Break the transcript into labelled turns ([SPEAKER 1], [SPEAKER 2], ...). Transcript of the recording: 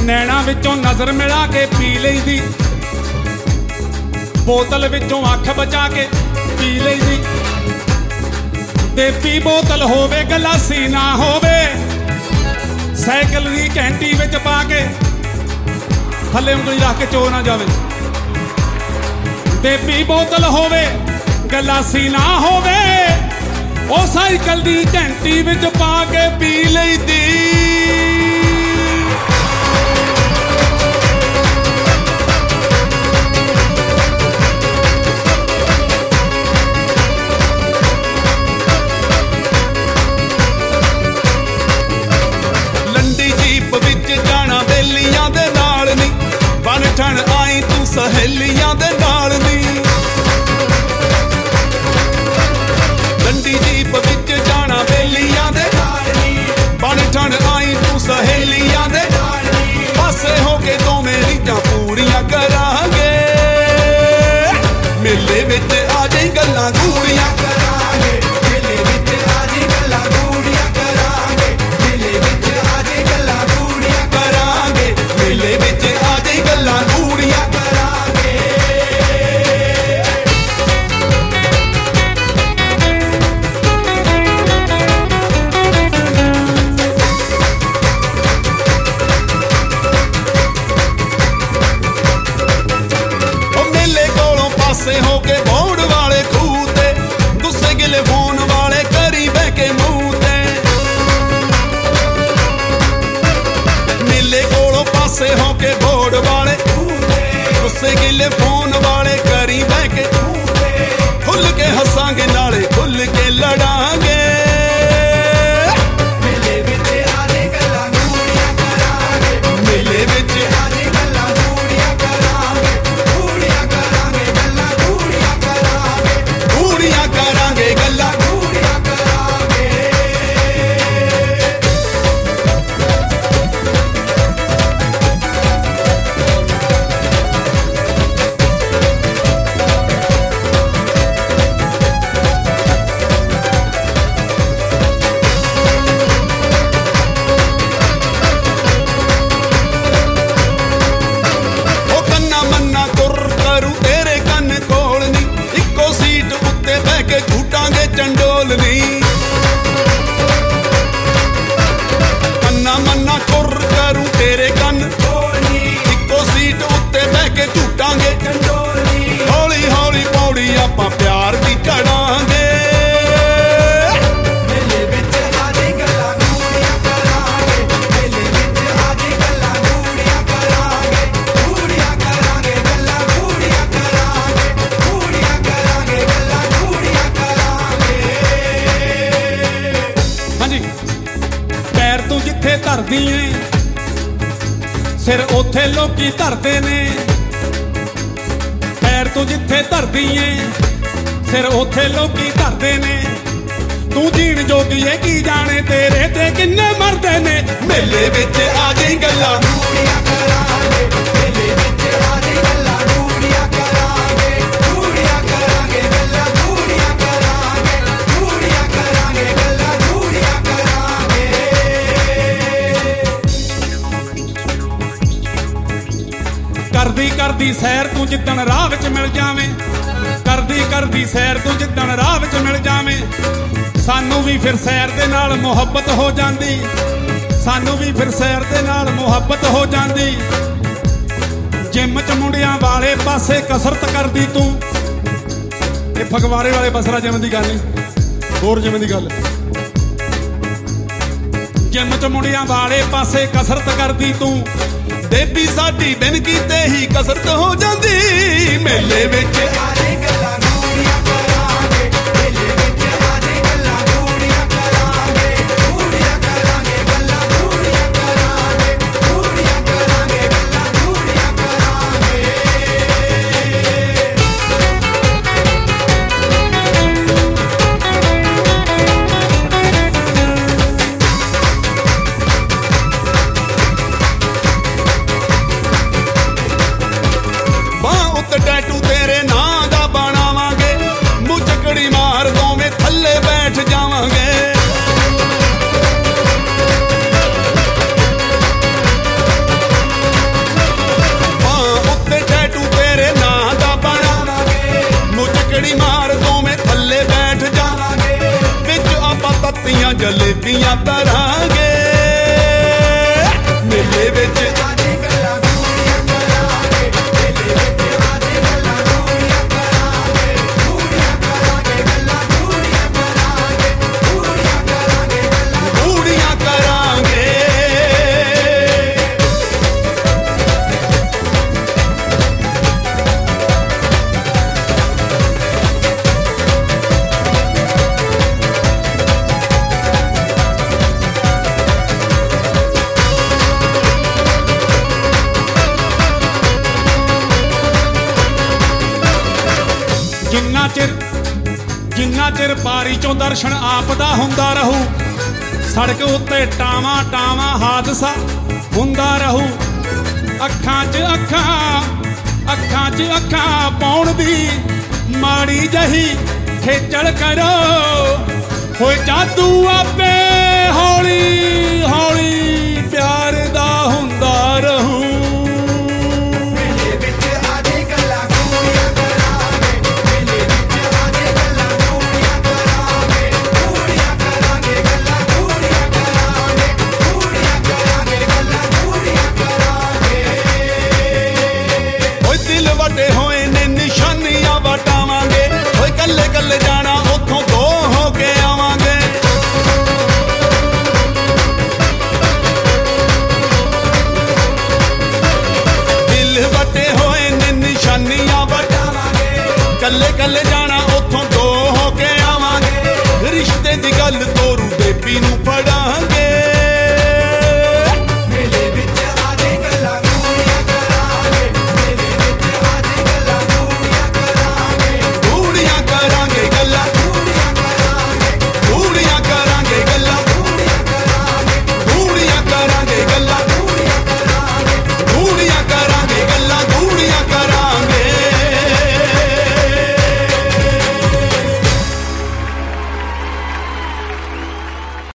[SPEAKER 1] ਨੈਣਾ ਵਿੱਚੋਂ ਨਜ਼ਰ ਮਿਲਾ ਕੇ ਪੀ ਲਈਦੀ, ਬੋਤਲ ਵਿੱਚੋਂ ਅੱਖ ਬਚਾ ਕੇ ਪੀ ਲਈਦੀ। ਦੇਪੀ ਬੋਤਲ ਹੋਵੇ ਗਲਾਸੀ ਨਾ ਹੋਵੇ, ਸਾਈਕਲ ਦੀ ਘੰਟੀ ਵਿੱਚ ਪਾ ਕੇ ਥੱਲੇ ਉਂਗਲੀ ਰੱਖ ਕੇ ਚੋ ਨਾ ਜਾਵੇ। ਦੇਪੀ ਬੋਤਲ ਹੋਵੇ ਗਲਾਸੀ ਨਾ ਹੋਵੇ, ਉਹ ਸਾਈਕਲ ਦੀ ਘੰਟੀ ਵਿੱਚ ਪਾ ਕੇ ਪੀ ਲਈਦੀ।
[SPEAKER 2] ਲੰਡੀ ਜੀਪ ਵਿੱਚ ਜਾਣਾ ਬੇਲੀਆਂ ਦੇ ਨਾਲ ਨੀ, ਬਣ ਠਣ ਆਈ ਤੂੰ ਸਹੇਲੀਆਂ ਦੇ ਨਾਲ ਨੀ। ਲੰਡੀ ਜੀਪ ਵਿੱਚ ਜਾਣਾ ਬੇਲੀਆਂ ਦੇ ਨਾਲ ਨੀ, ਬਣ ਠਣ ਆਈ ਤੂੰ ਸਹੇਲੀਆਂ ਦੇ ਨਾਲ ਨੀ। ਪਾਸੇ ਹੋ ਕੇ ਦੋਵੇਂ ਰੀਝਾਂ ਪੂਰੀਆਂ ਕਰਾਂਗੇ, ਮੇਲੇ ਵਿੱਚ ਆ ਜਾਈ ਗੱਲਾਂ ਗੂੜੀਆਂ ਕਰਾਂਗੇ। ਮੇਲੇ ਵਿੱਚ ਆ ਜਾਈ ਗੱਲਾਂ ਗੂੜੀਆਂ ਕਰਾਂਗੇ, ਮੇਲੇ ਵਿੱਚ ਆ ਜਾਈ ਗੱਲਾਂ ਗੂੜੀਆਂ ਕਰਾਂਗੇ, ਮੇਲੇ ਵਿੱਚ ਆ ਜਾਈ ਗੱਲਾਂ ਗੂੜੀਆਂ ਕਰਾਂਗੇ। ਉਹ ਮੇਲੇ ਕੋਲੋਂ ਪਾਸੇ ਹੋ ਕੇ ਬੌੜ ਵਾਲੇ ਖੂਹ ਤੇ, ਗੁੱਸੇ ਗਿਲੇ ਫੋਨ ਵਾਲੇ ਕਰੀ ਬਹਿ ਕੇ ਮੂੰਹ ਤੇ। ਮੇਲੇ ਕੋਲੋਂ ਪਾਸੇ ਹੋ ਕੇ ਬੌੜ ਵਾਲੇ ਖੂਹ ਤੇ, ਗੁੱਸੇ ਗਿਲੇ ਫੋਨ ਵਾਲੇ ਕਰੀ ਬਹਿ ਕੇ ਮੂੰਹ ਤੇ। ਖੁੱਲ ਕੇ ਹੱਸਾਂਗੇ ਨਾਲੇ ਖੁੱਲ ਕੇ ਲੜਾਂਗੇ, ਮੇਲੇ ਵਿੱਚ ਆ ਜੇ ਗੱਲਾਂ ਗੂੜੀਆਂ ਕਰਾਂਗੇ। ਮੇਲੇ ਵਿੱਚ ਆ ਜੇ ਗੱਲਾਂ ਗੂੜੀਆਂ ਕਰਾਂਗੇ, ਗੂੜੀਆਂ ਕਰਾਂਗੇ ਗੱਲਾਂ ਗੂੜੀਆਂ ਕਰਾਂਗੇ, ਗੂੜੀਆਂ ਕਰਾਂਗੇ ਗੱਲਾਂ ਗੂੜੀਆਂ ਕਰਾਂਗੇ। ਉਹ ਕੰਨਾ ਮੰਨਾ ਤੁਰ ਕਰੂ ਤੇਰੇ ਕੰਨ ਕੋਲ ਨੀ, ਇੱਕੋ ਸੀਟ ਉੱਤੇ ਬਹਿ ਕੇ ਘੂਟਾਂਗੇ ਚੰਡੋਲ ਨੀ। ਕੰਨਾ ਮੰਨਾ ਤੁਰ ਕਰੂ ਤੇਰੇ ਕੰਨ ਕੋਲ ਨੀ, ਇੱਕੋ ਸੀਟ ਉੱਤੇ ਬਹਿ ਕੇ ਝੂਟਾਂਗੇ ਚੰਡੋਲ ਨੀ। ਹੌਲੀ ਹੌਲੀ ਪੌੜੀ ਆਪਾਂ ਪਿਆਰ ਦੀ ਚੜਾਂਗੇ, ਮੇਲੇ ਵਿੱਚ ਆ ਜੇ ਗੱਲਾਂ ਗੂੜੀਆਂ ਕਰਾਂਗੇ। ਮੇਲੇ ਵਿੱਚ ਆ ਜੇ ਗੱਲਾਂ ਗੂੜੀਆਂ ਕਰਾਂਗੇ, ਗੂੜੀਆਂ ਕਰਾਂਗੇ ਗੱਲਾਂ ਗੂੜੀਆਂ ਕਰਾਂਗੇ, ਗੂੜੀਆਂ ਕਰਾਂਗੇ ਗੱਲਾਂ ਗੂੜੀਆਂ ਕਰਾਂਗੇ।
[SPEAKER 1] ਹਾਂਜੀ, ਪੈਰ ਤੂੰ ਜਿੱਥੇ ਧਰਦੀ ਏ, ਸਿਰ ਉੱਥੇ ਲੋਕੀ ਧਰਦੇ ਨੇ। ਪੈਰ ਤੂੰ ਜਿੱਥੇ ਧਰਦੀ ਏ, ਸਿਰ ਉੱਥੇ ਲੋਕੀ ਧਰਦੇ ਨੇ। ਤੂੰ ਜੀਣ ਜੋਗੀ ਏ ਕੀ ਜਾਣੇ ਤੇਰੇ ਤੇ ਕਿੰਨੇ ਮਰਦੇ ਨੇ।
[SPEAKER 2] ਮੇਲੇ ਵਿੱਚ ਆ ਜਾਈ ਗੱਲਾਂ ਗੂੜੀਆਂ ਕਰਾਂਗੇ, ਮੇਲੇ ਵਿੱਚ ਆ ਜਾਈ ਗੱਲਾਂ ਗੂੜੀਆਂ ਕਰਾਂਗੇ, ਗੂੜੀਆਂ ਕਰਾਂਗੇ ਗੱਲਾਂ ਗੂੜੀਆਂ ਕਰਾਂਗੇ, ਗੂੜੀਆਂ ਕਰਾਂਗੇ ਗੱਲਾਂ ਗੂੜੀਆਂ ਕਰਾਂਗੇ।
[SPEAKER 1] ਕਰਦੀ ਕਰਦੀ ਸੈਰ ਤੂੰ ਜਿੱਦਣ ਰਾਹ ਵਿੱਚ ਮਿਲ ਜਾਵੇਂ, ਕਰਦੀ ਕਰਦੀ ਸੈਰ ਤੂੰ ਜਿੱਦਣ ਰਾਹ ਵਿੱਚ ਮਿਲ ਜਾਵੇਂ। ਸਾਨੂੰ ਵੀ ਫਿਰ ਸੈਰ ਦੇ ਨਾਲ ਮੁਹੱਬਤ ਹੋ ਜਾਂਦੀ, ਸਾਨੂੰ ਵੀ ਫਿਰ ਸੈਰ ਦੇ ਨਾਲ ਮੁਹੱਬਤ ਹੋ ਜਾਂਦੀ। ਜਿੰਮ ਚ ਮੁੰਡਿਆਂ ਵਾਲੇ ਪਾਸੇ ਕਸਰਤ ਕਰਦੀ ਤੂੰ, ਇਹ ਫਗਵਾੜੇ ਵਾਲੇ ਬਸਰਾ ਜਿੰਮ ਦੀ ਗੱਲ ਨਹੀਂ, ਹੋਰ ਜਿੰਮ ਦੀ ਗੱਲ। ਜਿੰਮ ਚ ਮੁੰਡਿਆਂ ਵਾਲੇ ਪਾਸੇ ਕਸਰਤ ਕਰਦੀ ਤੂੰ,
[SPEAKER 2] ਬੇਬੀ ਸਾਡੀ ਬਿਨ ਕੀਤੇ ਹੀ ਕਸਰਤ ਹੋ ਜਾਂਦੀ। ਮੇਲੇ ਵਿੱਚ ਆ ਜੇ ਗੱਲਾਂ ਗੂੜੀਆਂ ਕਰਾਂਗੇ, ਮੇਲੇ ਵਿੱਚ ਆ ਜੇ ਗੱਲਾਂ ਗੂੜੀਆਂ ਕਰਾਂਗੇ, ਗੂੜੀਆਂ ਕਰਾਂਗੇ ਗੱਲਾਂ ਗੂੜੀਆਂ ਕਰਾਂਗੇ, ਗੂੜੀਆਂ ਕਰਾਂਗੇ ਗੱਲਾਂ ਗੂੜੀਆਂ ਕਰਾਂਗੇ। ਬਾਂਹ ਉੱਤੇ ਟੈਟੂ ਤੇਰੇ ਨਾਂ ਦਾ ਕਰਾਂਗੇ ਮੇਲੇ ਵਿੱਚ ਆਜੇ ਗੱਲਾਂ ਗੂੜੀਆਂ ਕਰਾਂਗੇ ਮੇਲੇ ਵਿੱਚ ਆਜੇ ਗੱਲਾਂ ਗੂੜੀਆਂ ਕਰਾਂਗੇ ਗੱਲਾਂ ਗੂੜੀਆਂ ਕਰਾਂਗੇ ਗੱਲਾਂ ਗੂੜੀਆਂ ਕਰਾਂਗੇ
[SPEAKER 1] ਜਿੰਨਾ ਚਿਰ ਪਾਰੀ ਚੋਂ ਦਰਸ਼ਨ ਆਪ ਦਾ ਹੁੰਦਾ ਰਹੂ ਸੜਕ ਉੱਤੇ ਟਾਵਾਂ ਟਾਵਾਂ ਹਾਦਸਾ ਹੁੰਦਾ ਰਹੂ ਅੱਖਾਂ 'ਚ ਅੱਖਾਂ ਪਾਉਣ ਦੀ ਮਾੜੀ ਜਹੀ ਖੇਚਲ ਕਰੋ ਹੋਏ ਜਾਦੂ ਆਪੇ ਹੌਲੀ ਹੌਲੀ ਪਿਆਰ ਦਾ ਹੁੰਦਾ